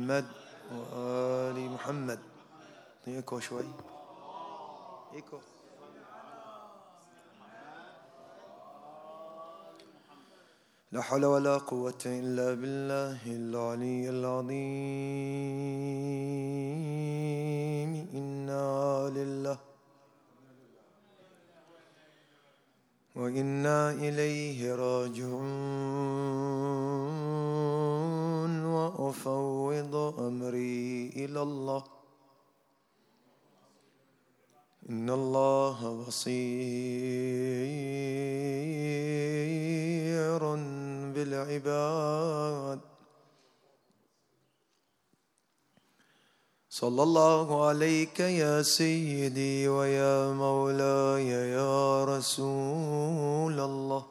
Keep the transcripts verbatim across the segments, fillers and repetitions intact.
محمد وآل محمد. إيكو شوي إيكو. لا حول ولا قوة إلا بالله العلي العظيم. إنا لله وإنا إليه راجعون. وأفوض أمري إلى الله إن الله بصير بالعباد. صلى الله عليك يا سيدي ويا مولاي يا رسول الله،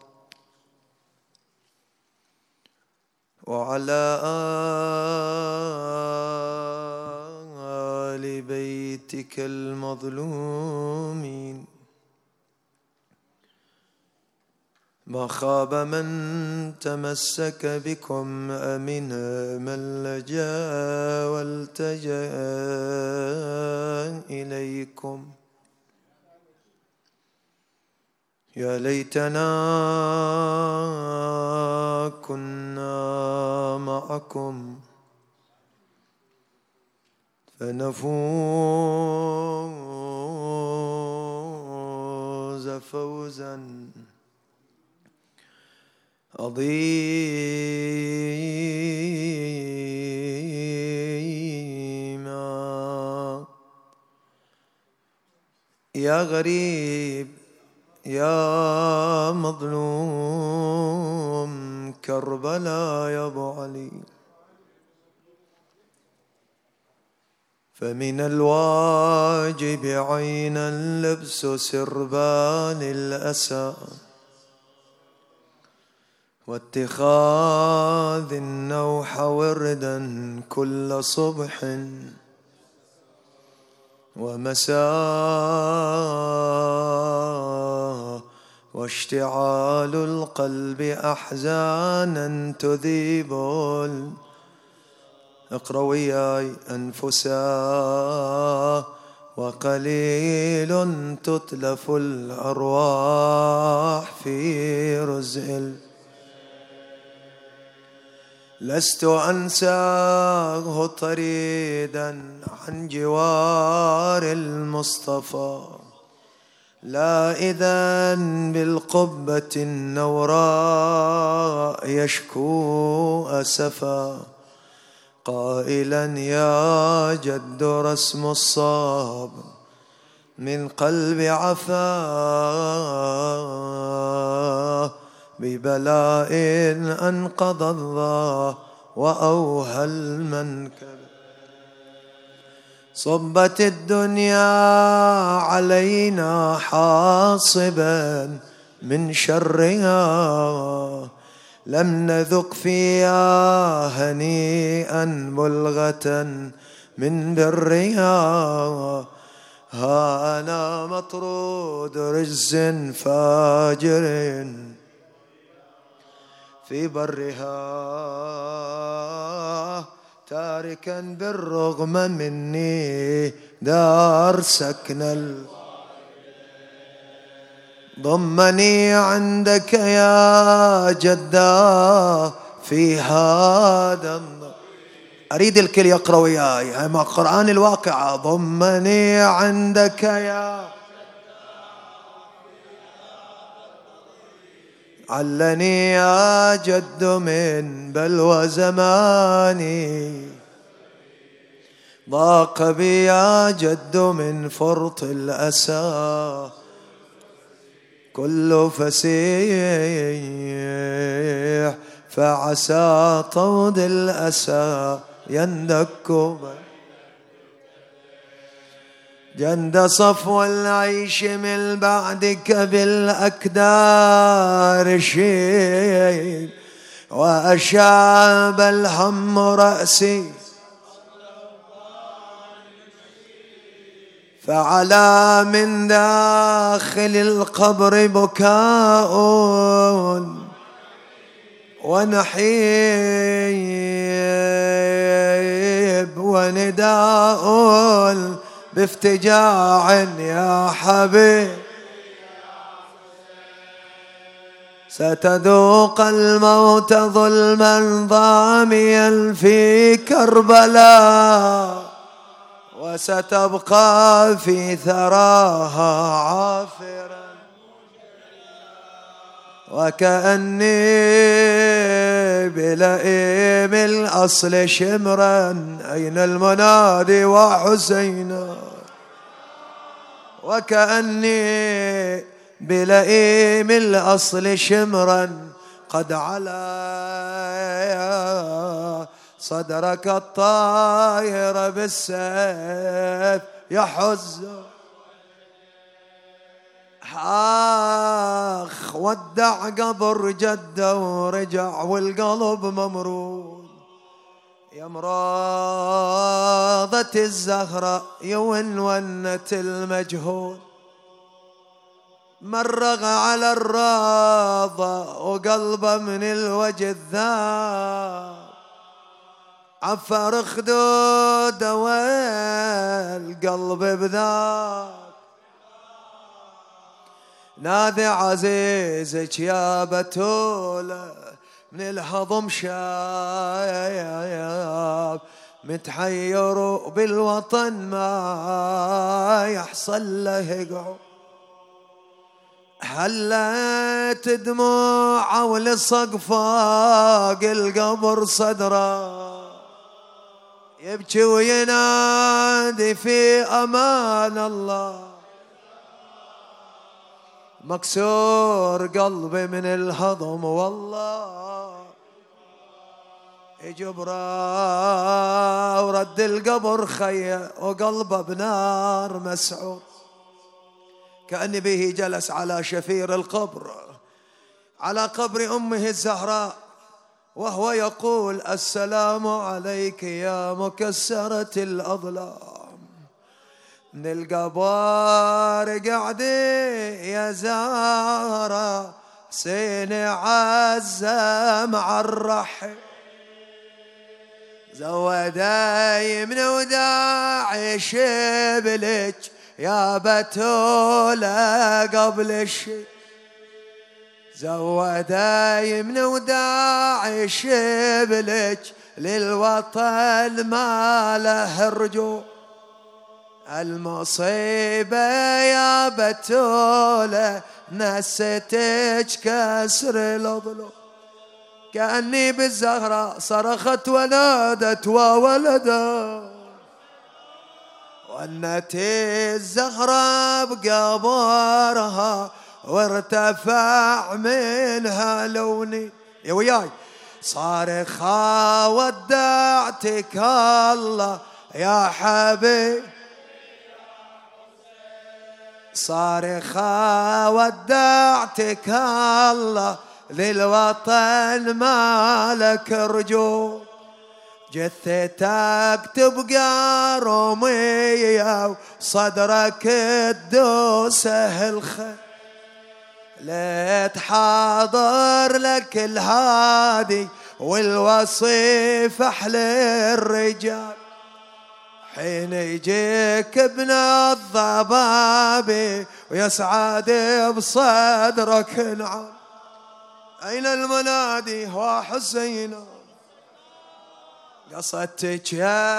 وعلى آل بيتك المظلومين. ما خاب من تمسك بكم أمن من لجأ والتجأ إليكم. يا ليتنا كنا معكم فنفوز فوزا عظيما. يا غريب يا مظلوم كربلاء يا أبو علي، فمن الواجب عينا لبس سربال الأسى واتخاذ النوح وردا كل صبح ومساء، واشتعال القلب أحزانا تذيب اقرأ وياي أنفسا، وقليل تتلف الأرواح في رزء. لست أنساه طريدا عن جوار المصطفى، لا إذن بالقبة النوراء يشكو أسفا، قائلا يا جد رسم الصاب من قلب عفا، ببلاء أنقض الضا وأوهى المنكب. صبت الدنيا علينا حاصبا من شرها، لم نذق فيها هنيئا بلغة من برها. ها أنا مطرود رجز فاجر في برها، تاركا بالرغم مني دار سكن ال ضمني عندك يا جدا في هذا. أريد الكل يقرأ وياي هاي مع قرآن الواقع. ضمني عندك يا علني يا جد من بلوى زماني، ضاق بي يا جد من فرط الأسى، كل فسيح فعسى طود الأسى يندك جند صفو العيش من بعدك بالأكدار شيب، وأشاب الهم رأسي فعلى من داخل القبر بكاء ونحيب طيب ونداء بافتجاع يا حبيب، ستذوق الموت ظلما ضاميا في كربلاء، وستبقى في ثراها عافرا، وكأني بلئيم الأصل شمرا، أين المنادي وحسينا، وكأني بلئيم الأصل شمرا، قد علا صدرك الطاير بالسيف يحز. آخ ودع قبر جده ورجع والقلب ممرود، يا مراضة الزهرة يونونة المجهول، مرغ على الراضة وقلبه من الوجه الذاب، عفر خدوده والقلب بذاك، نادي عزيزك يا بتولة من الهضم شايب، متحير بالوطن ما يحصل له يقعد، هلت دموعه ولصق فوق القبر صدره، يبكي وينادي في أمان الله، مكسور قلبي من الهضم والله، جبرا ورد القبر خيه وقلبه بنار مسعود، كأن به جلس على شفير القبر على قبر أمه الزهراء، وهو يقول السلام عليك يا مكسرة الأظلام، من القبر قعدي يا زهرة حسين عزم عالرحي، زوداي من وداعي شبلك يا بتولة قبل الشي، زوداي من وداعي شبلك للوطن ما له رجوع، المصيبة يا بتولة نستك كسر الأضلع، كأني بالزهرة صرخت ونادت وولدا، ونت الزهرة بقبرها وارتفع منها لوني، يا وياي صارخة ودعتك الله يا حبيب، صارخة ودعتك الله للوطن ما لك رجوع، جثتك تبقى رومية وصدرك تدوسه الخيل، لتحاضر لك الهادي والوصيف أحلى الرجال، حين يجيك ابن الضبابي ويسعد بصدرك نعم، أين المنادي وحسينا، قصدتك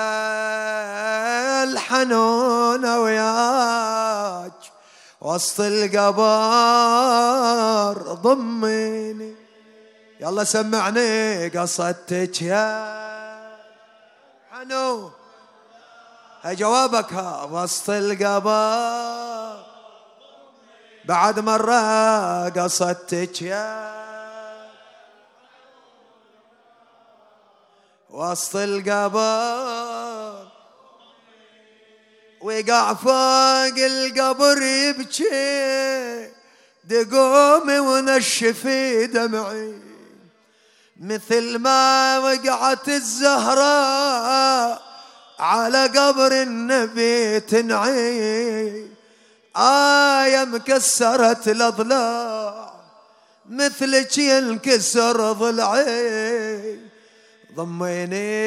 يا الحنونة وياك وسط القبر ضميني، يلا سمعني قصدتك يا حنون، هاي جوابك ها وسط القبر، بعد مرة قصدتك يا وسط القبر، وقع فوق القبر يبكي دقومي ونشفي دمعي، مثل ما وقعت الزهراء على قبر النبي تنعي، آية مكسرت الأضلاع مثلك ينكسر ضلعي، ضميني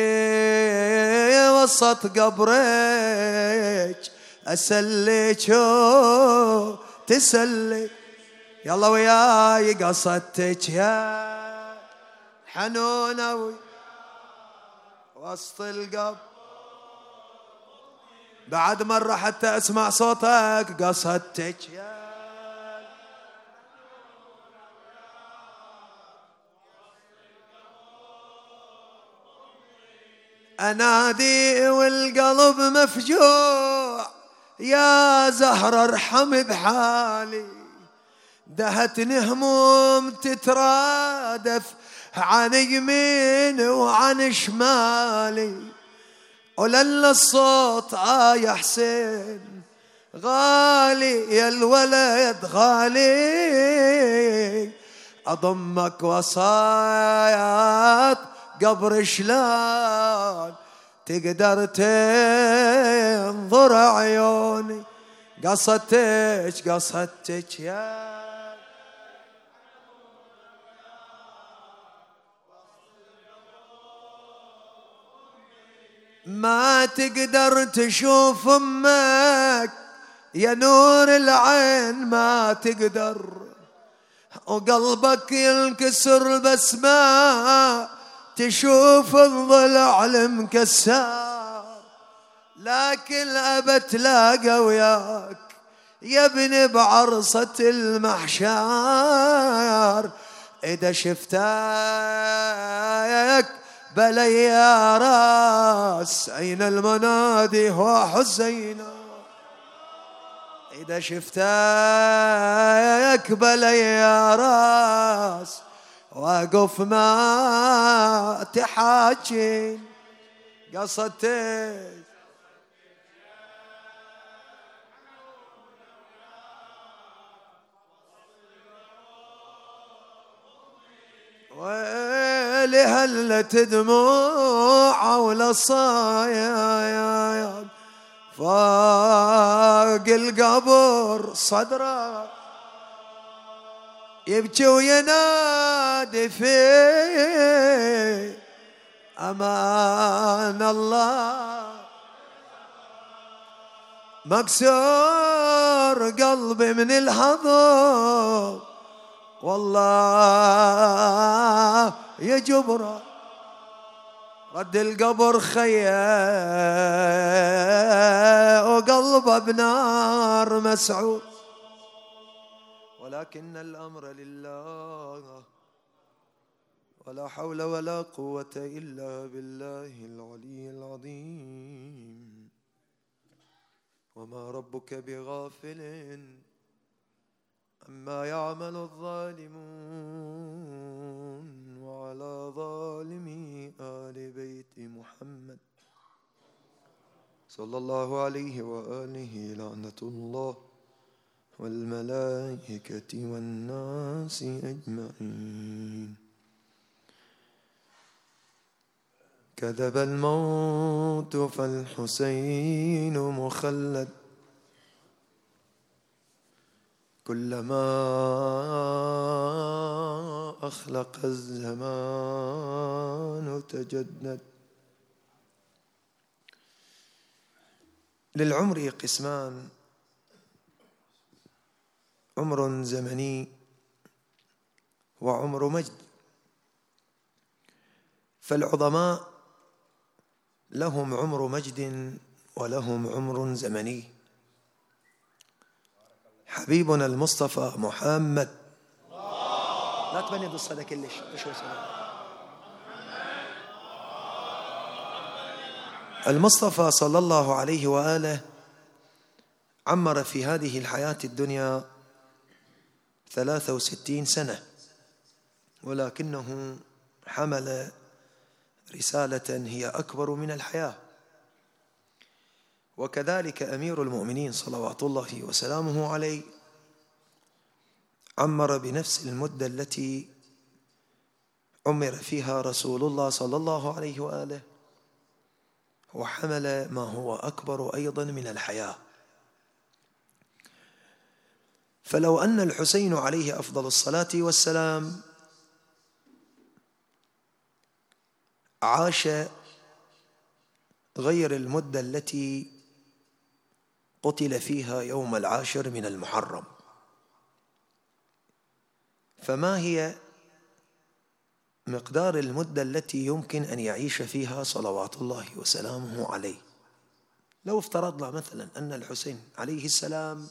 وسط قبرك أسلك تسلك، يلا وياي قصدتك يا حنونة وسط القبر، بعد مرة حتى أسمع صوتك قصدتك يا أنادي والقلب مفجوع، يا زهرة ارحم بحالي، دهتني هموم تترادف عن يمين وعن شمالي، ولل الصوت آه يا حسين غالي يا الولد غالي، أضمك وصايات قبر شلون تقدر تنظر عيوني، قصدتك قصدتك يا ما تقدر تشوف أمك يا نور العين، ما تقدر وقلبك ينكسر بس ما تشوف الضلع المكسر، لكن أبى تلاقى وياك يا ابني بعرصة المحشر، إذا شفتك بلي يا راس أين المنادي هو حسين، إذا شفتك بلي يا راس واقف ما تحاجي، قصدتك ويلي هلت دموع ولا صايا فوق القبر صدره يبكي وينادي في أمان الله، مكسور قلبي من الحضن والله يا جبرة، رد القبر خيا وقلبه بنار مسعود، ولكن الأمر لله ولا حول ولا قوة إلا بالله العلي العظيم، وما ربك بغافل عما يعمل الظالمون، وعلى ظالمي آل بيت محمد صلى الله عليه وآله لعنة الله والملائكة والناس أجمعين. كذب الموت فالحسين مخلد، كلما أخلق الزمان تجدد. للعمر قسمان، عمر زمني وعمر مجد، فالعظماء لهم عمر مجد ولهم عمر زمني. حبيبنا المصطفى محمد لا تبني بالصدى كلش المصطفى صلى الله عليه وآله عمر في هذه الحياة الدنيا ثلاثة وستين سنة، ولكنه حمل رسالة هي أكبر من الحياة. وكذلك أمير المؤمنين صلوات الله وسلامه عليه عمر بنفس المدة التي عمر فيها رسول الله صلى الله عليه وآله، وحمل ما هو أكبر أيضا من الحياة. فلو أن الحسين عليه أفضل الصلاة والسلام عاش غير المدة التي قتل فيها يوم العاشر من المحرم. فما هي مقدار المدة التي يمكن أن يعيش فيها صلوات الله وسلامه عليه؟ لو افترضنا مثلا أن الحسين عليه السلام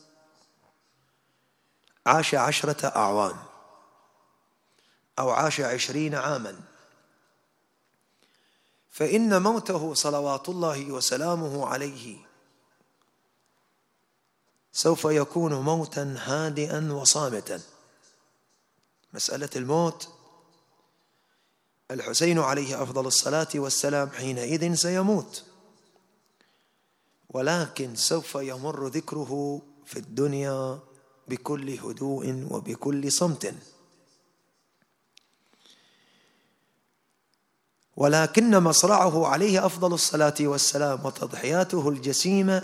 عاش عشرة أعوام أو عاش عشرين عاما، فإن موته صلوات الله وسلامه عليه سوف يكون موتا هادئا وصامتا. مسألة الموت، الحسين عليه أفضل الصلاة والسلام حينئذ سيموت، ولكن سوف يمر ذكره في الدنيا بكل هدوء وبكل صمت. ولكن مصرعه عليه أفضل الصلاة والسلام وتضحياته الجسيمة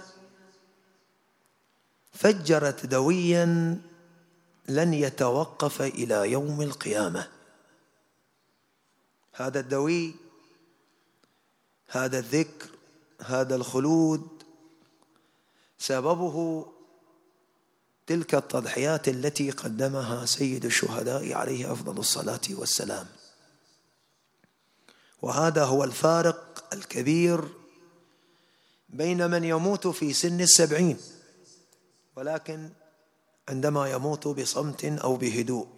فجرت دويا لن يتوقف إلى يوم القيامة. هذا الدوي، هذا الذكر، هذا الخلود سببه تلك التضحيات التي قدمها سيد الشهداء عليه أفضل الصلاة والسلام. وهذا هو الفارق الكبير بين من يموت في سن السبعين ولكن عندما يموت بصمت أو بهدوء،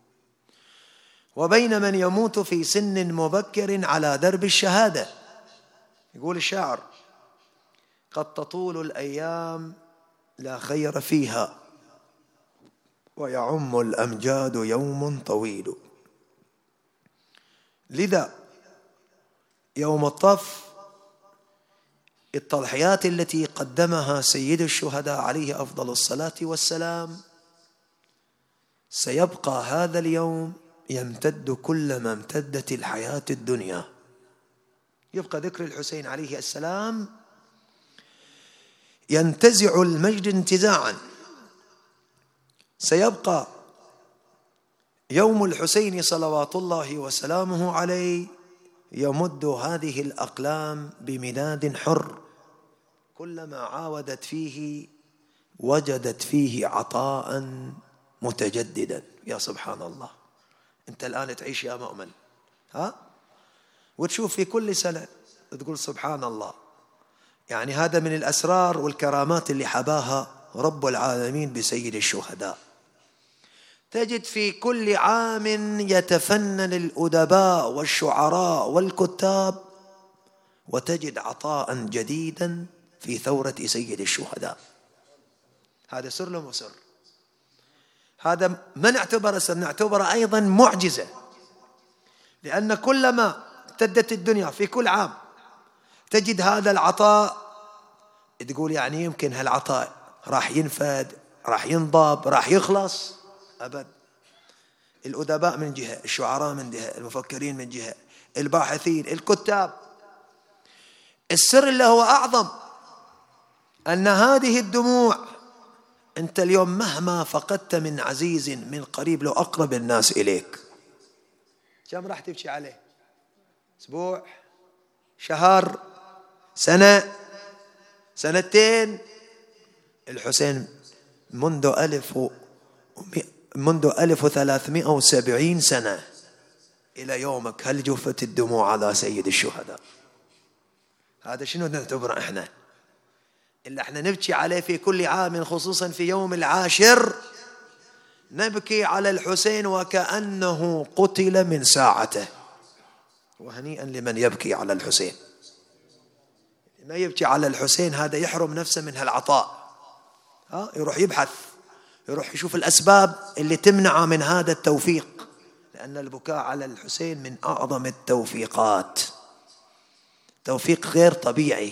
وبين من يموت في سن مبكر على درب الشهادة. يقول الشاعر: قد تطول الأيام لا خير فيها ويعم الأمجاد يوم طويل. لذا يوم الطف التضحيات التي قدمها سيد الشهداء عليه أفضل الصلاة والسلام سيبقى هذا اليوم يمتد كلما امتدت الحياة الدنيا. يبقى ذكر الحسين عليه السلام ينتزع المجد انتزاعا. سيبقى يوم الحسين صلوات الله وسلامه عليه يمد هذه الأقلام بمداد حر، كلما عاودت فيه وجدت فيه عطاء متجددا. يا سبحان الله، أنت الآن تعيش يا مؤمن ها وتشوف في كل سنة تقول سبحان الله. يعني هذا من الأسرار والكرامات اللي حباها رب العالمين بسيد الشهداء. تجد في كل عام يتفنن الأدباء والشعراء والكتاب، وتجد عطاء جديدا في ثورة سيد الشهداء. هذا سر لم وسر، هذا ما نعتبره سر، نعتبره أيضا معجزة، لأن كلما امتدت الدنيا في كل عام تجد هذا العطاء. تقول يعني يمكن هالعطاء راح ينفد، راح ينضب، راح يخلص؟ أبد. الأدباء من جهة، الشعراء من جهة، المفكرين من جهة، الباحثين، الكتاب. السر اللي هو أعظم أن هذه الدموع، أنت اليوم مهما فقدت من عزيز من قريب، لو أقرب الناس إليك، كم راح تبكي عليه؟ أسبوع، شهر، سنة، سنتين. الحسين منذ ألف و منذ ألف وثلاثمائة وسبعين سنة إلى يومك هل جفت الدموع على سيد الشهداء؟ هذا شنو نعتبره إحنا؟ إلا إحنا نبكي عليه في كل عام، خصوصا في يوم العاشر نبكي على الحسين وكأنه قتل من ساعته. وهنيئا لمن يبكي على الحسين. ما يبكي على الحسين هذا يحرم نفسه من هالعطاء. ها يروح يبحث، يروح يشوف الأسباب اللي تمنع من هذا التوفيق، لأن البكاء على الحسين من أعظم التوفيقات، توفيق غير طبيعي.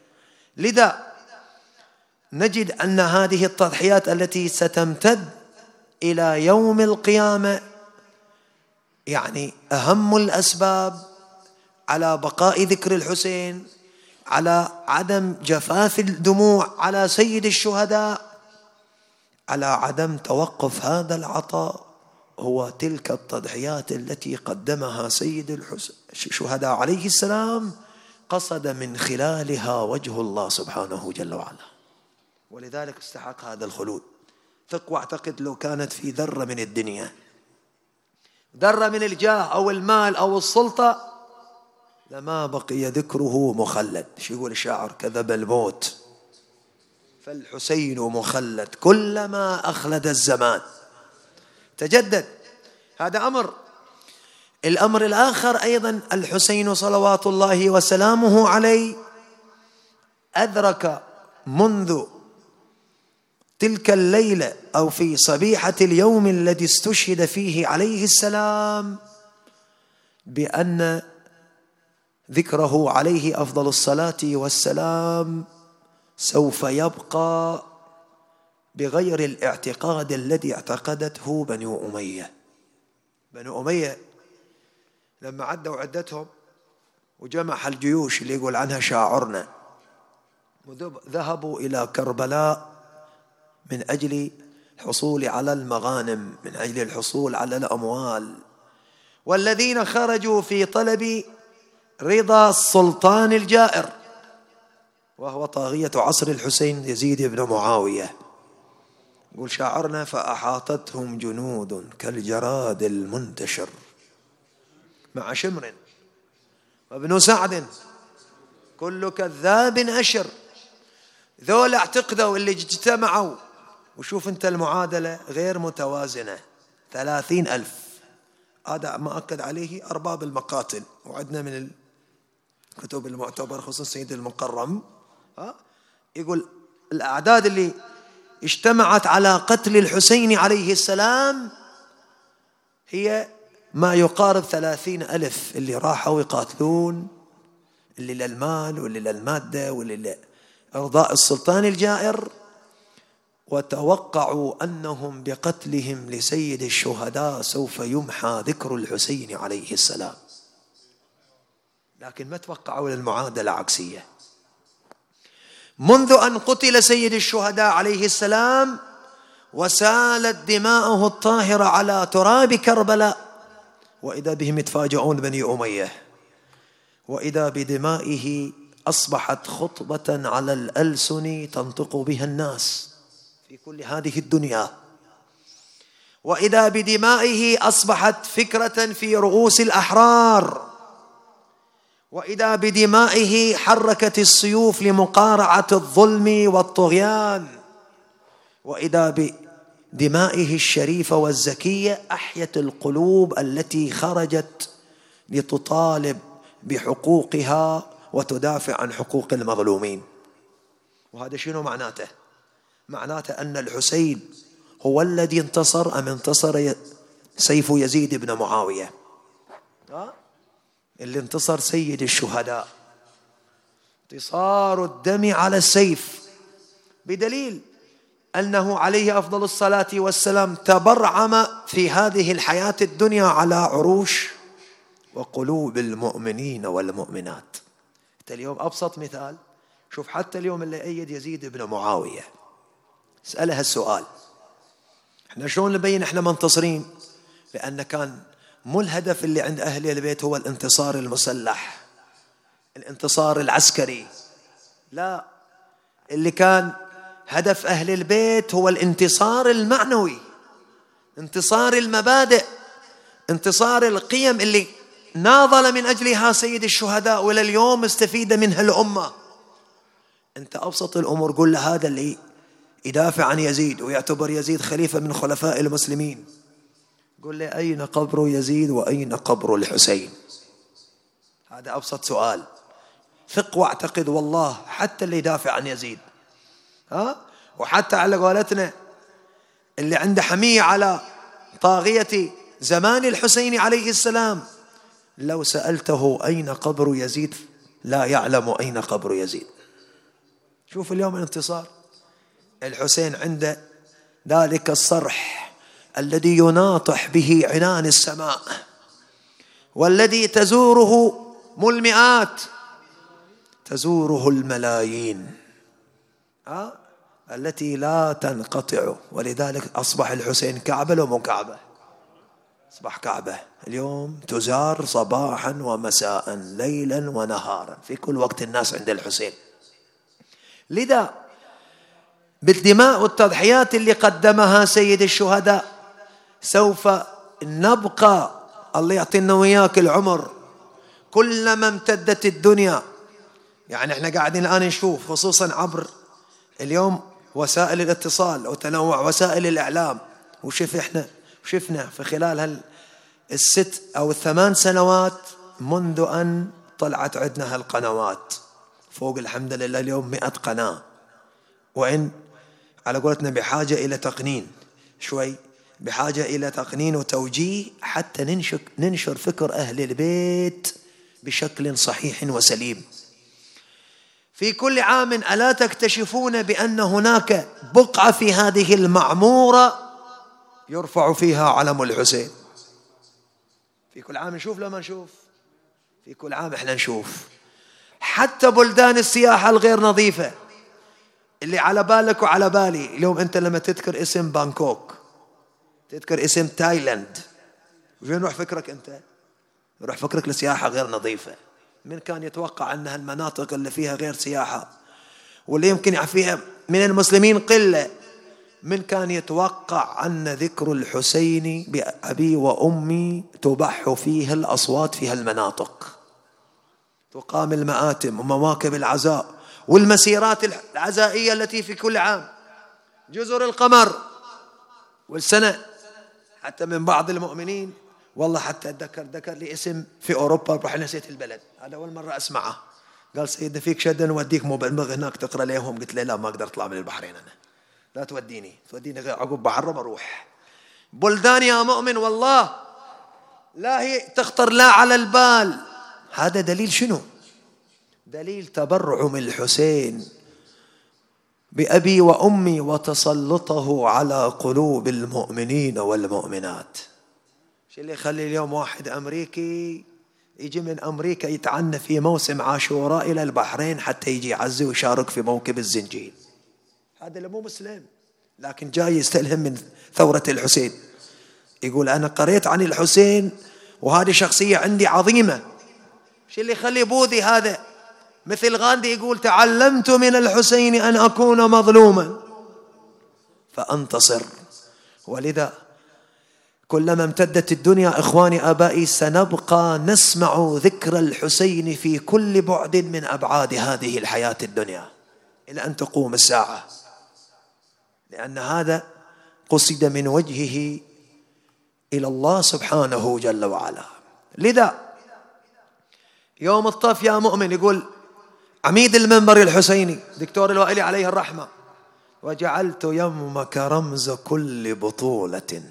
لذا نجد أن هذه التضحيات التي ستمتد إلى يوم القيامة يعني أهم الأسباب على بقاء ذكر الحسين، على عدم جفاف الدموع على سيد الشهداء، على عدم توقف هذا العطاء هو تلك التضحيات التي قدمها سيد الشهداء عليه السلام، قصد من خلالها وجه الله سبحانه جل وعلا، ولذلك استحق هذا الخلود. ثق واعتقد لو كانت في ذرة من الدنيا، ذرة من الجاه أو المال أو السلطة، لما بقي ذكره مخلد. شو يقول الشاعر؟ كذب الموت فالحسين مخلد، كلما أخلد الزمان تجدد. هذا أمر. الأمر الآخر أيضا، الحسين صلوات الله وسلامه عليه أدرك منذ تلك الليلة أو في صبيحة اليوم الذي استشهد فيه عليه السلام بأن ذكره عليه أفضل الصلاة والسلام سوف يبقى بغير الاعتقاد الذي اعتقدته بنو أمية. بنو أمية لما عدوا عدتهم وجمع الجيوش اللي يقول عنها شاعرنا، ذهبوا إلى كربلاء من أجل الحصول على المغانم، من أجل الحصول على الأموال، والذين خرجوا في طلب رضا السلطان الجائر وهو طاغية عصر الحسين يزيد بن معاوية. يقول شاعرنا: فأحاطتهم جنود كالجراد المنتشر مع شمر وابن سعد كل كذاب أشر. ذول اعتقدوا اللي اجتمعوا، وشوف انت المعادلة غير متوازنة، ثلاثين ألف. هذا ما أكد عليه أرباب المقاتل، وعدنا من الكتب المعتبر خصوصا سيد المقرم ها يقول الأعداد اللي اجتمعت على قتل الحسين عليه السلام هي ما يقارب ثلاثين ألف، اللي راحوا يقاتلون، اللي للمال واللي للمادة واللي لإرضاء السلطان الجائر، وتوقعوا أنهم بقتلهم لسيد الشهداء سوف يمحى ذكر الحسين عليه السلام، لكن ما توقعوا للمعادلة عكسية. منذ أن قتل سيد الشهداء عليه السلام وسالت دماؤه الطاهرة على تراب كربلاء، وإذا بهم يتفاجؤون بني أمية، وإذا بدمائه أصبحت خطبة على الألسن تنطق بها الناس في كل هذه الدنيا، وإذا بدمائه أصبحت فكرة في رؤوس الأحرار، وإذا بدمائه حركت السيوف لمقارعة الظلم والطغيان، وإذا بدمائه الشريفة والزكية أحيت القلوب التي خرجت لتطالب بحقوقها وتدافع عن حقوق المظلومين. وهذا شنو معناته؟ معناته أن الحسين هو الذي انتصر أم انتصر سيف يزيد بن معاوية؟ اللي انتصر سيد الشهداء، انتصار الدم على السيف، بدليل أنه عليه أفضل الصلاة والسلام تبرعم في هذه الحياة الدنيا على عروش وقلوب المؤمنين والمؤمنات. اليوم أبسط مثال، شوف حتى اليوم اللي أيد يزيد بن معاوية، اسألها السؤال: احنا شلون نبين احنا منتصرين؟ لأن كان مو الهدف اللي عند أهل البيت هو الانتصار المسلح، الانتصار العسكري، لا، اللي كان هدف أهل البيت هو الانتصار المعنوي، انتصار المبادئ، انتصار القيم اللي ناضل من أجلها سيد الشهداء، وإلى اليوم استفيد منها الأمة. أنت أبسط الأمور قل له هذا اللي يدافع عن يزيد ويعتبر يزيد خليفة من خلفاء المسلمين، قل لي أين قبر يزيد وأين قبر الحسين؟ هذا أبسط سؤال. ثق واعتقد والله حتى اللي يدافع عن يزيد ها وحتى على قولتنا اللي عنده حمية على طاغية زمان الحسين عليه السلام، لو سألته أين قبر يزيد لا يعلم أين قبر يزيد. شوف اليوم الانتصار، الحسين عنده ذلك الصرح الذي يناطح به عنان السماء، والذي تزوره مو المئات، تزوره الملايين أه؟ التي لا تنقطع. ولذلك أصبح الحسين كعبة لو مو كعبة؟ أصبح كعبة اليوم تزار صباحا ومساء ليلا ونهارا، في كل وقت الناس عند الحسين. لذا بالدماء والتضحيات اللي قدمها سيد الشهداء سوف نبقى، الله يعطينا وياك العمر، كلما امتدت الدنيا. يعني احنا قاعدين الآن نشوف خصوصا عبر اليوم وسائل الاتصال وتنوع وسائل الإعلام، وشوف احنا شفنا في خلال هال الست أو الثمان سنوات منذ أن طلعت عندنا هالقنوات فوق الحمد لله اليوم مئة قناة، وإن على قولتنا بحاجة إلى تقنين شوي، بحاجة إلى تقنين وتوجيه حتى ننشر, ننشر فكر أهل البيت بشكل صحيح وسليم. في كل عام ألا تكتشفون بأن هناك بقعة في هذه المعمورة يرفع فيها علم الحسين؟ في كل عام نشوف لما نشوف، في كل عام احنا نشوف. حتى بلدان السياحة الغير نظيفة اللي على بالك وعلى بالي اليوم، انت لما تذكر اسم بانكوك، تذكر اسم تايلاند، وين يروح فكرك انت؟ يروح فكرك لسياحة غير نظيفة. من كان يتوقع أنها المناطق اللي فيها غير سياحة واللي يمكن فيها من المسلمين قلة، من كان يتوقع أن ذكر الحسين بأبي وأمي تبح فيها الأصوات في هالمناطق، تقام المآتم ومواكب العزاء والمسيرات العزائية التي في كل عام، جزر القمر والسنة. حتى من بعض المؤمنين والله حتى ذكر ذكر لي اسم في أوروبا، بروح نسيت البلد، هذا أول مرة أسمعه. قال سيدنا فيك شدة نوديك مبلغ هناك تقرأ لهم. قلت له لا، ما أقدر أطلع من البحرين أنا، لا توديني توديني غير عقب بحر بروح. بلدان يا مؤمن والله لا هي تخطر لا على البال. هذا دليل شنو؟ دليل تبرعم الحسين بأبي وأمي وتسلطه على قلوب المؤمنين والمؤمنات. شو اللي يخلي اليوم واحد أمريكي يجي من أمريكا يتعنى في موسم عاشوراء إلى البحرين حتى يجي يعزي ويشارك في موكب الزنجيل؟ هذا اللي مو مسلم، لكن جاي يستلهم من ثورة الحسين، يقول أنا قريت عن الحسين وهذه شخصية عندي عظيمة. شو اللي يخلي بوذي هذا مثل غاندي يقول تعلمت من الحسين أن أكون مظلوما فأنتصر. ولذا كلما امتدت الدنيا إخواني آبائي سنبقى نسمع ذكر الحسين في كل بعد من أبعاد هذه الحياة الدنيا إلى أن تقوم الساعة، لأن هذا قصد من وجهه إلى الله سبحانه جل وعلا. لذا يوم الطف يا مؤمن يقول عميد المنبر الحسيني دكتور الوائلي عليه الرحمة: وجعلت يومك رمز كل بطولة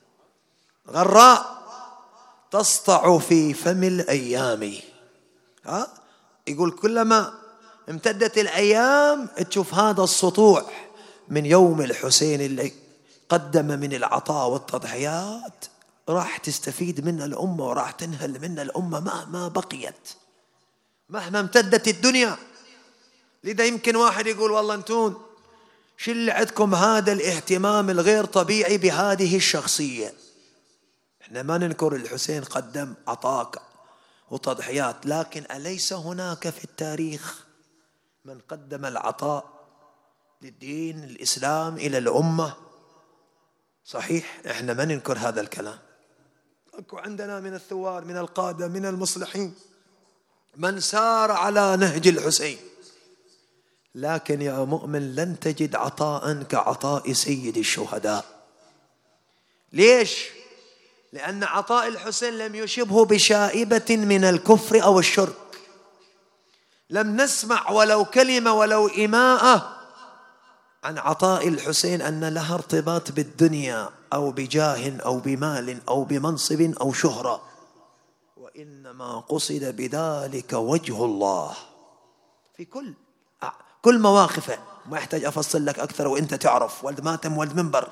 غراء تسطع في فم الأيام. ها؟ يقول كلما امتدت الأيام تشوف هذا السطوع من يوم الحسين اللي قدم من العطاء والتضحيات، راح تستفيد منه الأمة وراح تنهل منه الأمة مهما بقيت، مهما امتدت الدنيا. لذا يمكن واحد يقول والله انتون شو اللي عندكم هذا الاهتمام الغير طبيعي بهذه الشخصية؟ احنا ما ننكر الحسين قدم عطاء وتضحيات، لكن أليس هناك في التاريخ من قدم العطاء للدين الإسلام إلى الأمة؟ صحيح احنا ما ننكر هذا الكلام، اكو عندنا من الثوار من القادة من المصلحين من سار على نهج الحسين، لكن يا مؤمن لن تجد عطاء كعطاء سيد الشهداء. ليش؟ لأن عطاء الحسين لم يشبه بشائبة من الكفر أو الشرك، لم نسمع ولو كلمة ولو إماءة عن عطاء الحسين أن لها ارتباط بالدنيا أو بجاه أو بمال أو بمنصب أو شهرة، وإنما قصد بذلك وجه الله في كل كل مواقفه. ما يحتاج أفصل لك أكثر وإنت تعرف، ولد ماتم ولد منبر.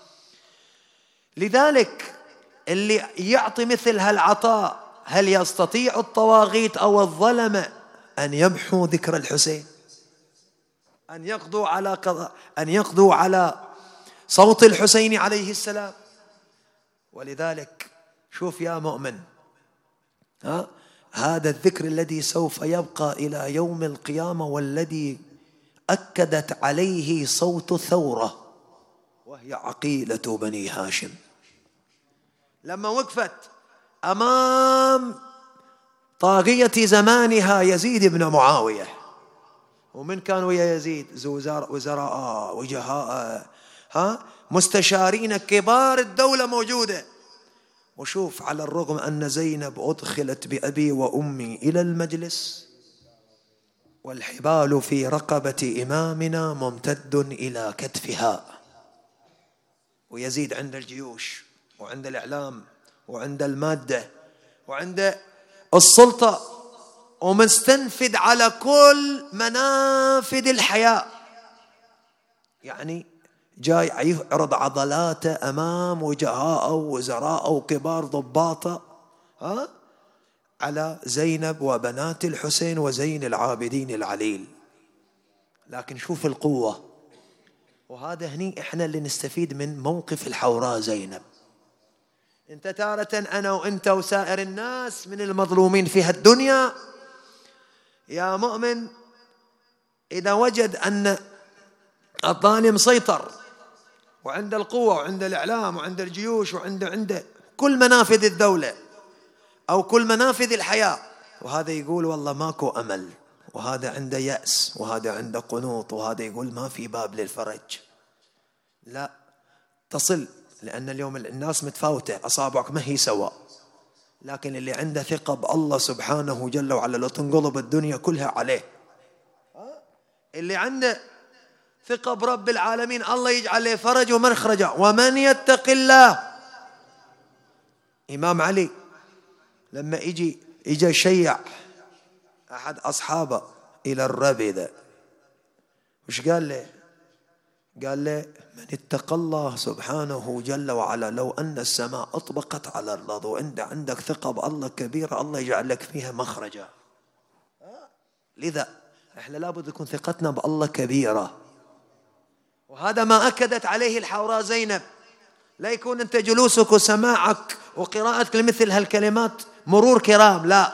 لذلك اللي يعطي مثل هالعطاء هل يستطيع الطواغيت أو الظلمة أن يمحوا ذكر الحسين، أن يقضوا على قضاء أن يقضوا على صوت الحسين عليه السلام؟ ولذلك شوف يا مؤمن، ها هذا الذكر الذي سوف يبقى إلى يوم القيامة، والذي أكدت عليه صوت ثورة وهي عقيلة بني هاشم، لما وقفت أمام طاغية زمانها يزيد بن معاوية. ومن كانوا يا يزيد؟ وزراء وجهاء، ها مستشارين كبار الدولة موجودة. وشوف، على الرغم أن زينب أدخلت بأبي وأمي إلى المجلس، والحبال في رقبة إمامنا ممتد إلى كتفها، ويزيد عند الجيوش وعند الإعلام وعند المادة وعند السلطة، ومستنفد على كل منافذ الحياة. يعني جاي يعرض عضلاته أمام وجهاء ووزراء وكبار ضباطه، ها على زينب وبنات الحسين وزين العابدين العليل. لكن شوف القوة، وهذا هني إحنا اللي نستفيد من موقف الحوراء زينب. أنت تارة أنا وأنت وسائر الناس من المظلومين في هالدنيا يا مؤمن، إذا وجد أن الظالم سيطر وعند القوة وعند الإعلام وعند الجيوش وعند عند كل منافذ الدولة أو كل منافذ الحياة، وهذا يقول والله ماكو أمل، وهذا عنده يأس، وهذا عنده قنوط، وهذا يقول ما في باب للفرج، لا تصل. لأن اليوم الناس متفاوتة، أصابعك ما هي سواء، لكن اللي عنده ثقة بالله سبحانه جل وعلا لو تنقلب الدنيا كلها عليه. اللي عنده ثقة برب العالمين الله يجعل له فرج ومخرجا، ومن يتق الله. إمام علي لما يجي يجي شيع أحد أصحابه إلى الربذة، وش قال له؟ قال له من اتقى الله سبحانه جل وعلا لو أن السماء أطبقت على الأرض وأنت عندك ثقة بالله كبيرة الله يجعل لك فيها مخرجا. لذا احنا لابد يكون ثقتنا بالله كبيرة، وهذا ما أكدت عليه الحوراء زينب. لا يكون أنت جلوسك وسماعك وقراءتك لمثل هالكلمات مرور كرام، لا،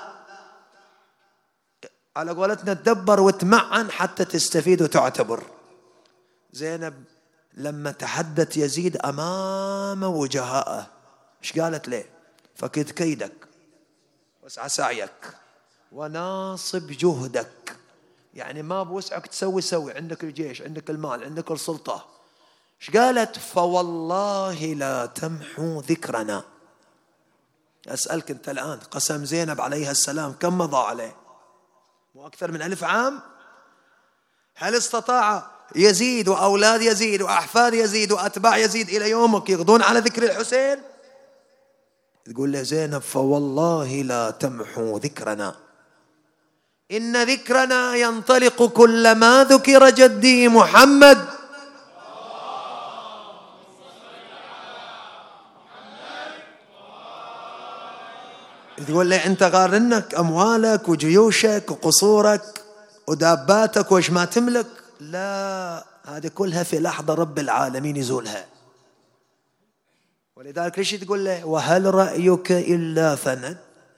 على قولتنا تدبر وتمعن حتى تستفيد وتعتبر. زينب لما تحدت يزيد أمام وجهائه ايش قالت له؟ فكد كيدك واسعى سعيك وناصب جهدك، يعني ما بوسعك تسوي سوي، عندك الجيش، عندك المال، عندك السلطة. ايش قالت؟ فوالله لا تمحو ذكرنا. أسألك أنت الآن، قسم زينب عليها السلام كم مضى عليه؟ مو أكثر من ألف عام؟ هل استطاع يزيد وأولاد يزيد وأحفاد يزيد وأتباع يزيد إلى يومك يغضون على ذكر الحسين؟ تقول له زينب فوالله لا تمحو ذكرنا، إن ذكرنا ينطلق كلما ذكر جدي محمد. تقول له أنت غارنك أموالك وجيوشك وقصورك وداباتك وإيش ما تملك؟ لا، هذه كلها في لحظة رب العالمين يزولها. ولذلك ليش تقول له وهل رأيك إلا فند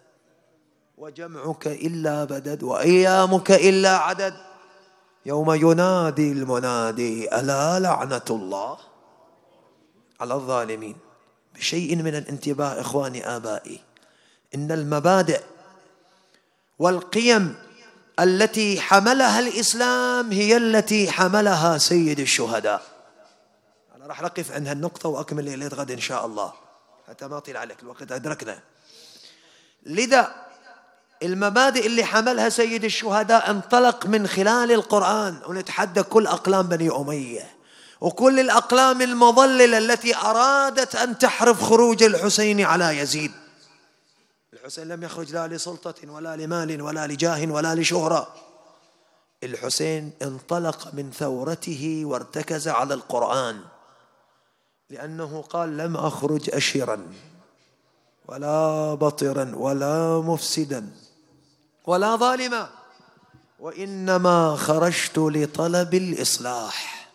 وجمعك إلا بدد وأيامك إلا عدد، يوم ينادي المنادي ألا لعنة الله على الظالمين. بشيء من الانتباه إخواني آبائي، إن المبادئ والقيم التي حملها الإسلام هي التي حملها سيد الشهداء. أنا راح أقف عند هالنقطة وأكمل ليلة غد إن شاء الله حتى ما أطيل عليك، الوقت أدركنا. لذا المبادئ اللي حملها سيد الشهداء انطلق من خلال القرآن، ونتحدى كل أقلام بني أمية وكل الأقلام المضللة التي أرادت أن تحرف خروج الحسين على يزيد. الحسين لم يخرج لا لسلطة ولا لمال ولا لجاه ولا لشهرة، الحسين انطلق من ثورته وارتكز على القرآن، لأنه قال لم أخرج أشرا ولا بطرا ولا مفسدا ولا ظالما، وإنما خرجت لطلب الإصلاح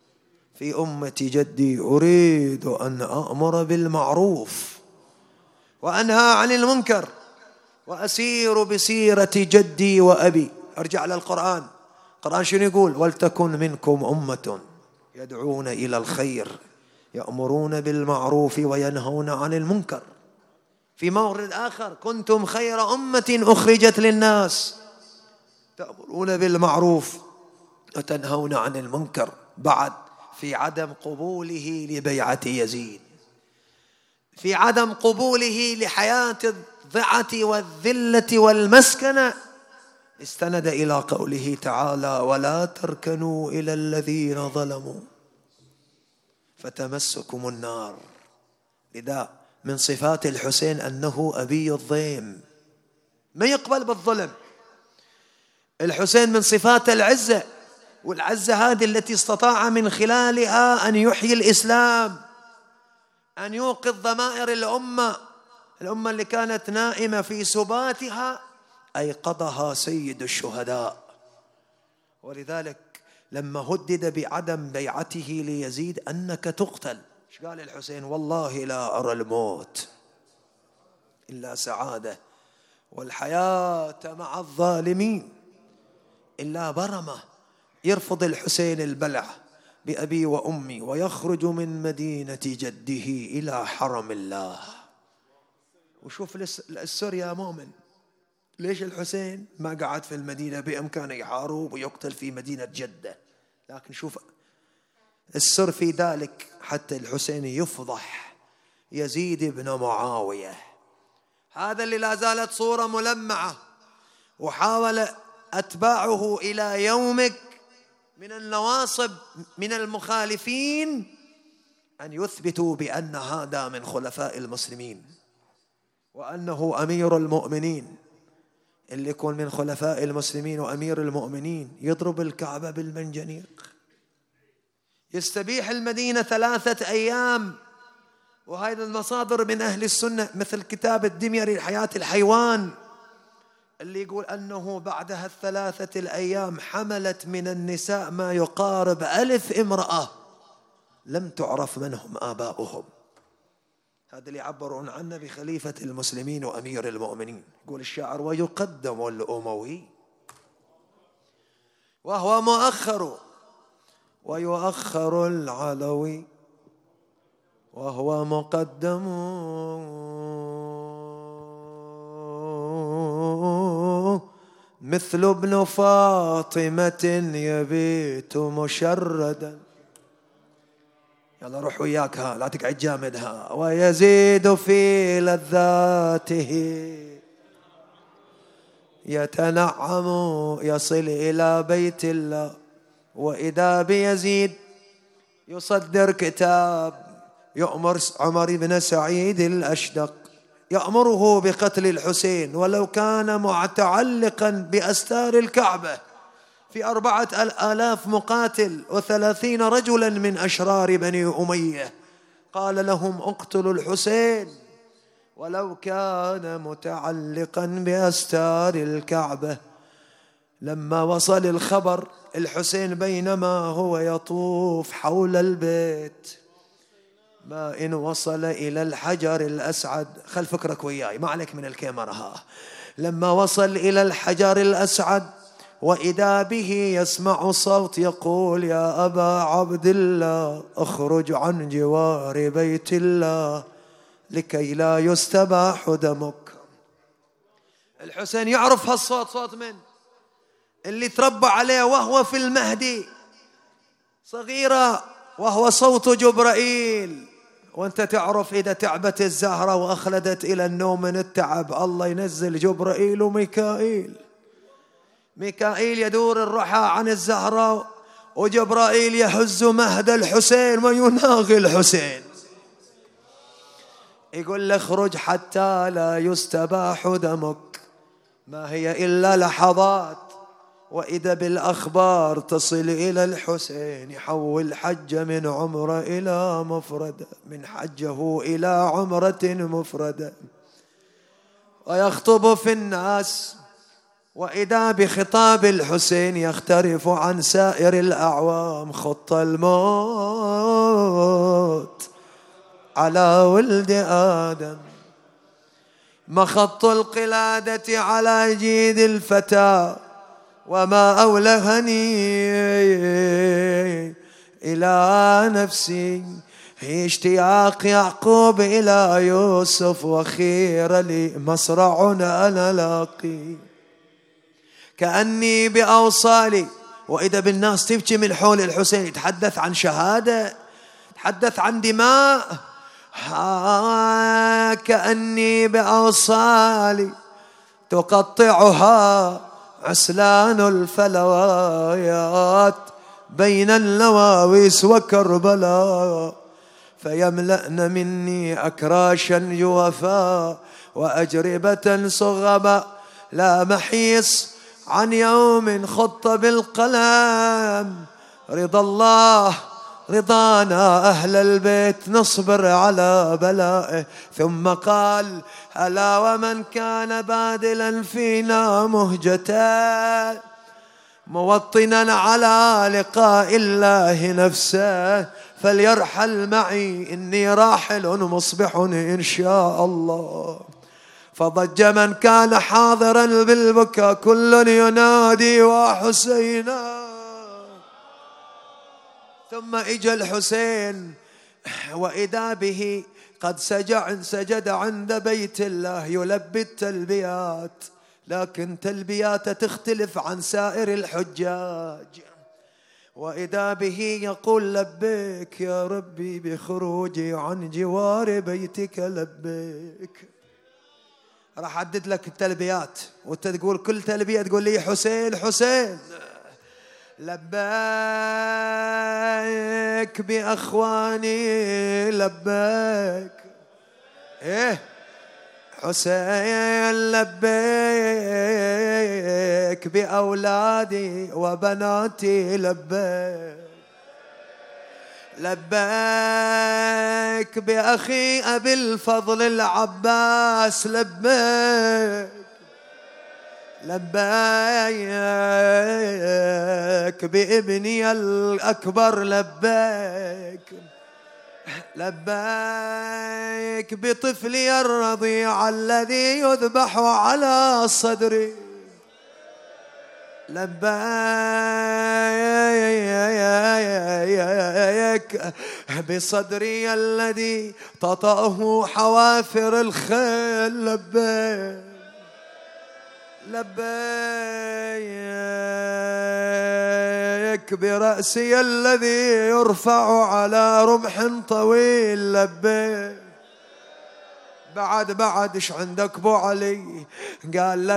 في أمة جدي، أريد أن أأمر بالمعروف وأنهى عن المنكر وأسير بسيرة جدي وأبي. أرجع للقرآن. القرآن شنو يقول؟ ولتكن منكم أمة يدعون إلى الخير يأمرون بالمعروف وينهون عن المنكر. في مورد آخر كنتم خير أمة أخرجت للناس تأمرون بالمعروف وتنهون عن المنكر. بعد في عدم قبوله لبيعة يزيد، في عدم قبوله لحياة الضعة والذلة والمسكنة، استند إلى قوله تعالى ولا تركنوا إلى الذين ظلموا فتمسكم النار. لذا من صفات الحسين أنه أبي الضيم، ما يقبل بالظلم. الحسين من صفات العزة، والعزة هذه التي استطاع من خلالها أن يحيي الإسلام، أن يوقظ ضمائر الأمة، الأمة اللي كانت نائمة في سباتها أيقظها سيد الشهداء. ولذلك لما هدد بعدم بيعته ليزيد أنك تقتل، ايش قال الحسين؟ والله لا أرى الموت إلا سعادة والحياة مع الظالمين إلا برمة. يرفض الحسين البلع بأبي وأمي ويخرج من مدينة جده إلى حرم الله. وشوف السر يا مؤمن، ليش الحسين ما قعد في المدينة؟ بإمكانه يحارب ويقتل في مدينة جدة، لكن شوف السر في ذلك حتى الحسين يفضح يزيد بن معاوية، هذا اللي لا زالت صورة ملمعة. وحاول أتباعه إلى يومك من النواصب من المخالفين أن يثبتوا بأن هذا من خلفاء المسلمين وأنه أمير المؤمنين. اللي يكون من خلفاء المسلمين وأمير المؤمنين يضرب الكعبة بالمنجنيق، يستبيح المدينة ثلاثة أيام. وهذه المصادر من أهل السنة مثل كتاب الدميري حياة الحيوان اللي يقول أنه بعدها الثلاثة الأيام حملت من النساء ما يقارب ألف امرأة لم تعرف من هم آباؤهم. هذا اللي يعبرون عنه بخليفة المسلمين وأمير المؤمنين. يقول الشاعر ويقدم الأموي وهو مؤخر ويؤخر العلوي وهو مقدم مثل ابن فاطمة يبيت مشردا. يلا روح وياك ها، لا تقعد جامد ها. ويزيد في لذاته يتنعم يصل إلى بيت الله. وإذا بيزيد يصدر كتاب يؤمر عمر بن سعيد الأشدق يأمره بقتل الحسين ولو كان متعلقا بأستار الكعبة في أربعة آلاف مقاتل وثلاثين رجلا من أشرار بني أمية. قال لهم اقتلوا الحسين ولو كان متعلقا بأستار الكعبة. لما وصل الخبر الحسين بينما هو يطوف حول البيت ما إن وصل إلى الحجر الأسعد، خل فكرك وياي ما عليك من الكاميرا ها. لما وصل إلى الحجر الأسعد وإذا به يسمع صوت يقول يا أبا عبد الله اخرج عن جوار بيت الله لكي لا يستباح دمك. الحسين يعرف هالصوت صوت من اللي تربى عليه وهو في المهدي صغيرة، وهو صوت جبرائيل. وانت تعرف إذا تعبت الزهرة وأخلدت إلى النوم من التعب الله ينزل جبرائيل وميكائيل. ميكائيل يدور الرحى عن الزهرة وجبرائيل يحز مهد الحسين ويناغي الحسين. يقول له اخرج حتى لا يستباح دمك. ما هي إلا لحظات وإذا بالأخبار تصل إلى الحسين يحول حج من عمرة إلى مفردة، من حجه إلى عمرة مفردة، ويخطب في الناس. وإذا بخطاب الحسين يختلف عن سائر الأعوام. خط الموت على ولد آدم مخط القلادة على جيد الفتى وما أولهني إلى نفسي اشتياق يعقوب إلى يوسف وخير لي مصرعنا نلاقي كأني بأوصالي. وإذا بالناس تبكي من حول الحسين، يتحدث عن شهادة، يتحدث عن دماء. ها كأني بأوصالي تقطعها عسلان الفلوات بين اللواويس وكربلاء فيملأن مني أكراشا جوفا وأجربة صغبا لا محيص عن يوم خط بالقلم رضا الله رضانا أهل البيت نصبر على بلائه. ثم قال ألا ومن كان بادلا فينا مهجة موطنا على لقاء الله نفسه فليرحل معي إني راحل مصبح إن شاء الله. فضج من كان حاضرا بالبكاء كل ينادي وحسينا. ثم اجى الحسين وإذا به قد سجد عند بيت الله يلبي التلبيات، لكن تلبياته تختلف عن سائر الحجاج. وإذا به يقول لبيك يا ربي بخروجي عن جوار بيتك لبيك. راح أعدد لك التلبيات وانت تقول كل تلبية تقول لي حسين حسين. لبيك بأخواني لبيك إيه حسين لبيك بأولادي وبناتي لبيك لبيك بأخي أبي الفضل العباس لبيك لبيك بابني الأكبر لبيك لبيك بطفلي الرضيع الذي يذبح على صدري لبيك بصدري الذي تطأه حوافر الخيل لبيك لبيك برأسي الذي يرفع على رمح طويل لبيك. بعد بعد ايش عندك ابو علي؟ قال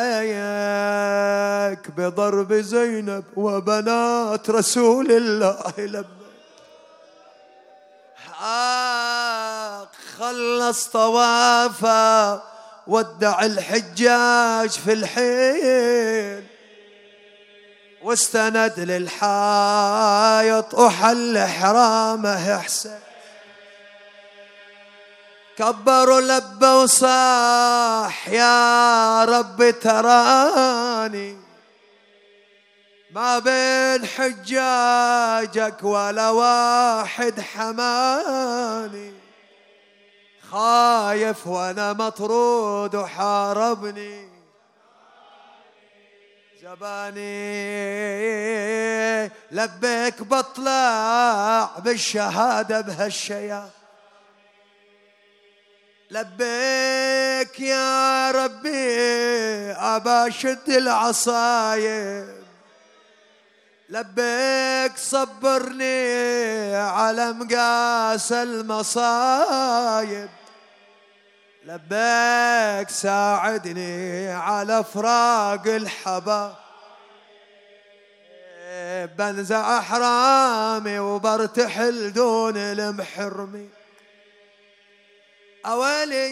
لبيك بضرب زينب وبنات رسول الله لبيك. آه خلص طوافه ودع الحجاج في الحيل واستند للحائط وحل حرامه حسين. كبر لبى وصاح يا رب تراني ما بين حجاجك ولا واحد حماني خايف وانا مطرود وحاربني جباني لبيك بطلع بالشهادة بهالشيا لبيك يا ربي أبا شد العصايب لبيك صبرني على مقاس المصايب لبيك ساعدني على فراق الحباب بنزع أحرامي وبرتحل دون المحرمي أولي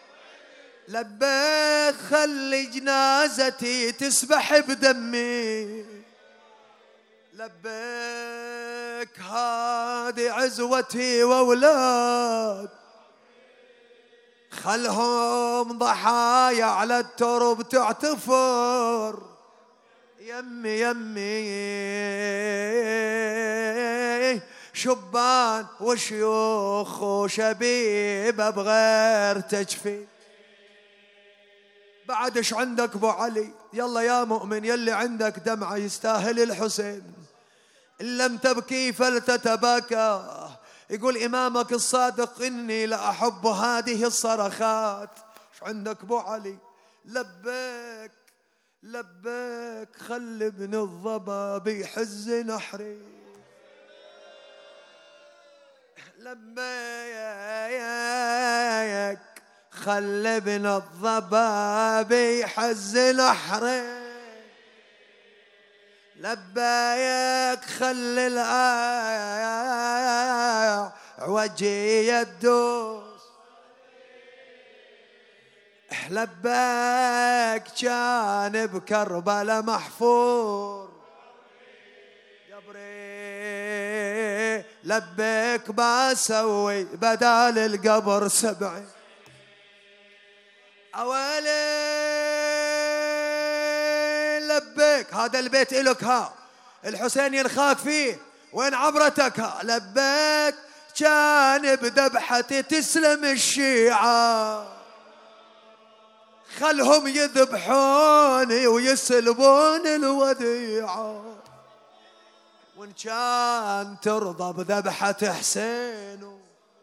لبيك خلي جنازتي تسبح بدمي لبيك هادي عزوتي وأولاد خلهم ضحايا على الترب تعتفر يمي يمي شبان وشيوخ وشبيبة بغير تجفي بعد ايش عندك ابو علي؟ يلا يا مؤمن يلي عندك دمعة يستاهل الحسين، إن لم تبكي فلتتباكى. يقول إمامك الصادق إني لأحب هذه الصرخات. ايش عندك ابو علي؟ لبيك لبيك خل ابن الضباب يحز نحري، لبيك خل ابن الضباب يحز نحري، لبيك خل الآية وجهي يدوس، لبيك كان بكربلاء محفور قبري، لبيك بسوي بدال القبر سبعي. أولي لبيك هذا البيت إلك ها، الحسين ينخاك فيه، وين عبرتك ها؟ لبيك كان بذبحتي تسلم الشيعة، خلهم يذبحوني ويسلبون الوديعة، وإن كان ترضى بذبحة حسين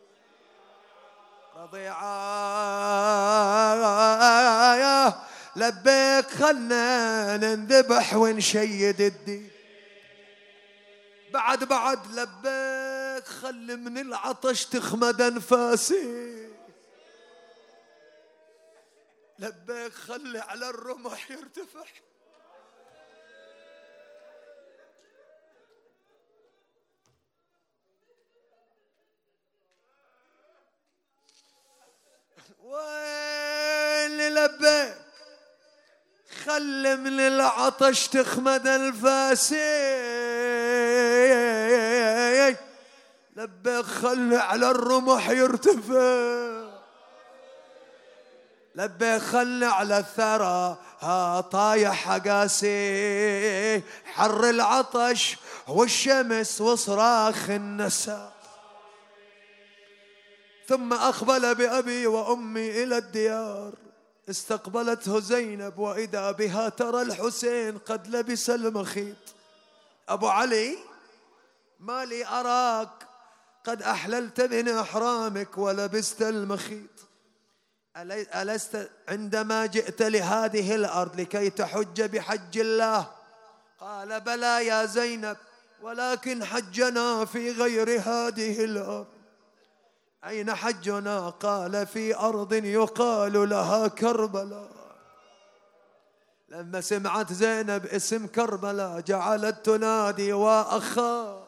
رضيعة، لبيك خلنا ننذبح ونشيد الدين. بعد بعد لبيك خل من العطش تخمد أنفاسي، لبيك خلي على الرمح يرتفع، وين لبيك خل من العطش تخمد أنفاسي، لبيك خلي على الرمح يرتفع، لبيك خلي على الثرى ها طايح قاسي، حر العطش والشمس وصراخ النساء. ثم أقبل بأبي وأمي إلى الديار، استقبلته زينب وإذا بها ترى الحسين قد لبس المخيط. أبو علي ما لي أراك قد أحللت من إحرامك ولبست المخيط، ألست عندما جئت لهذه الأرض لكي تحج بحج الله؟ قال بلى يا زينب، ولكن حجنا في غير هذه الأرض. أين حجنا؟ قال في أرض يقال لها كربلاء. لما سمعت زينب اسم كربلاء جعلت تنادي وأخاه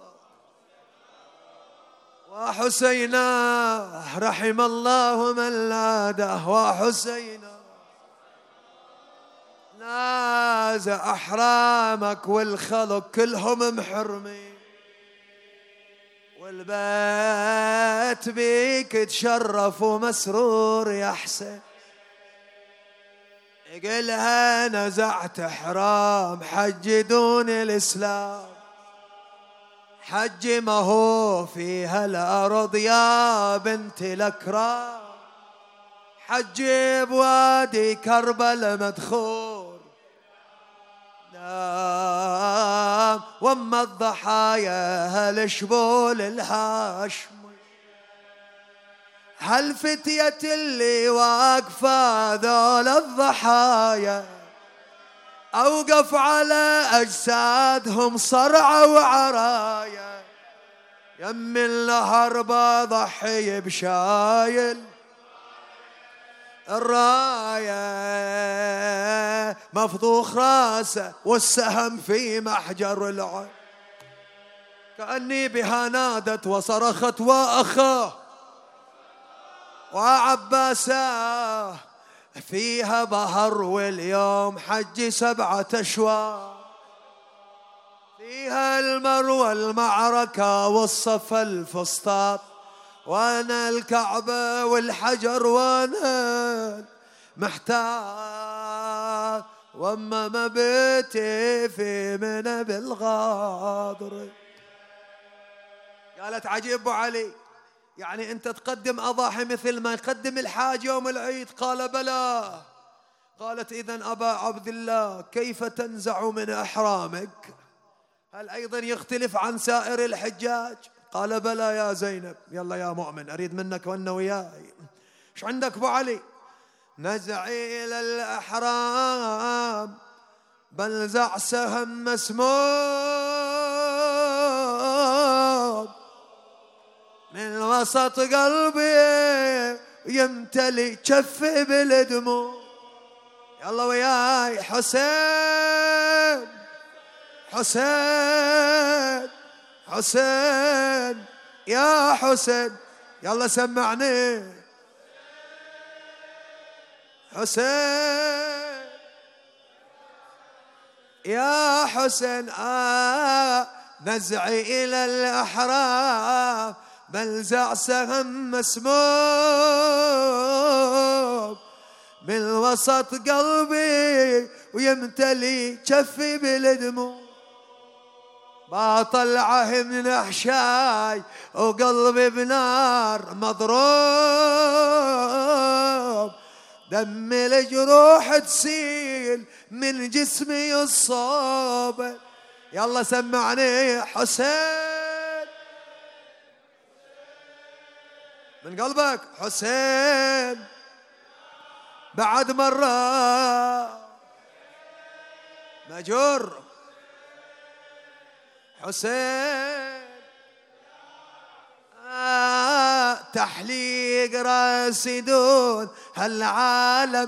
وحسينا، رحم الله من ناده وحسينا، نازع أحرامك والخلق كلهم محرمين، والبيت بيك تشرف ومسرور يا حسين. قلها نزعت حرام حج دون الإسلام، حج ما هو في هالأرض يا بنت الأكرام، حج بوادي كربلاء مدخور، نام وما الضحايا هالشبول الهاشمي، هالفتية اللي واقفة ذول الضحايا، أوقف على أجسادهم صرعة وعرايا، يم النهر بضحي بشايل الراية، مفضوخ راسه والسهم في محجر العين، كأني بها نادت وصرخت وأخاه وعباساه، فيها بهر واليوم حج سبعة أشواط، فيها المروة المعركة والصف الفسطاط، وانا الكعبة والحجر وانا محتاج، واما ما بيتي في منى بالغاضر. قالت عجيب ابو علي، يعني انت تقدم اضاحي مثل ما يقدم الحاج يوم العيد؟ قال بلى، قالت إذن أبا عبد الله كيف تنزع من إحرامك؟ هل أيضا يختلف عن سائر الحجاج؟ قال بلى يا زينب. يلا يا مؤمن أريد منك وأنا وياي. إيش عندك أبو علي؟ نزعي إلى الأحرام بنزع سهم مسموم من وسط قلبي يمتلي كفي بالدموع. يلا وياي. حسين حسين حسين يا حسين. يلا سمعني. حسين يا حسين آه نزعي إلى الأحرام بنزع سهم مسموم من وسط قلبي ويمتلي كفي بالدموع. بطلعه من احشاي وقلبي بنار مضروب دم الجروح تسيل من جسمي الصوب. يلا سمعني. حسين من قلبك. حسين بعد مرة ماجور. حسين آه تحليق راسي دون هالعالم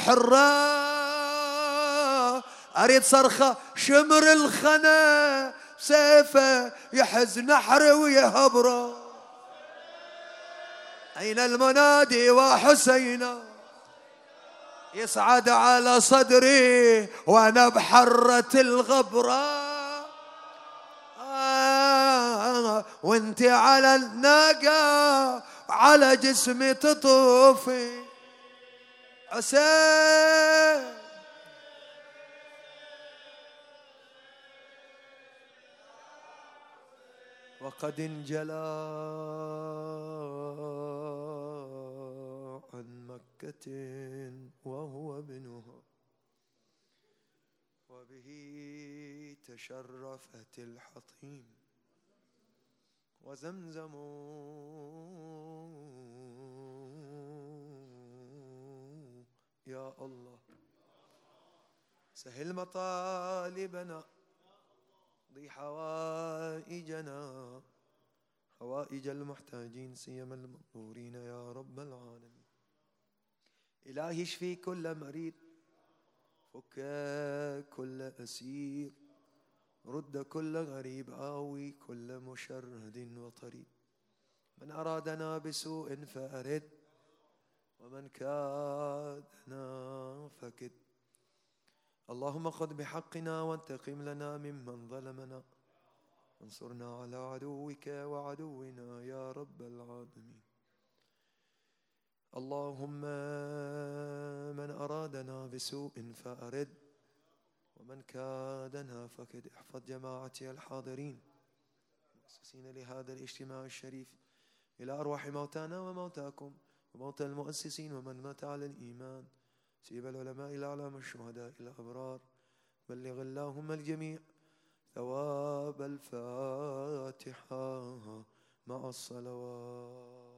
يحرى. أريد صرخة شمر الخنا سيفه يحز نحر ويهبره. أين المنادي وحسينا يصعد على صدري وأنا بحرة الغبرة آه وانت على الناقة على جسمي تطوفي. حسين وقد انجلى عن مكة وهو ابنها وبه تشرفت الحطيم وزمزم يا الله. سهل مطالبنا ضي حوائجنا حوائج المحتاجين سيما المنظورين يا رب العالمين. إلهي اشفي كل مريض فك كل أسير رد كل غريب آوي كل مشرد وطريد. من أرادنا بسوء فأرد ومن كادنا فكد. اللهم خذ بحقنا وانتقم لنا ممن ظلمنا وانصرنا على عدوك وعدونا يا رب العالمين. اللهم من أرادنا بسوء فأرد ومن كادنا فكد. احفظ جماعتي الحاضرين المؤسسين لهذا الاجتماع الشريف إلى أرواح موتانا وموتاكم وموتى المؤسسين ومن مات على الإيمان سيب العلماء الأعلام الشهداء الأبرار. بلغ اللهم الجميع ثواب الفاتحة مع الصلوات.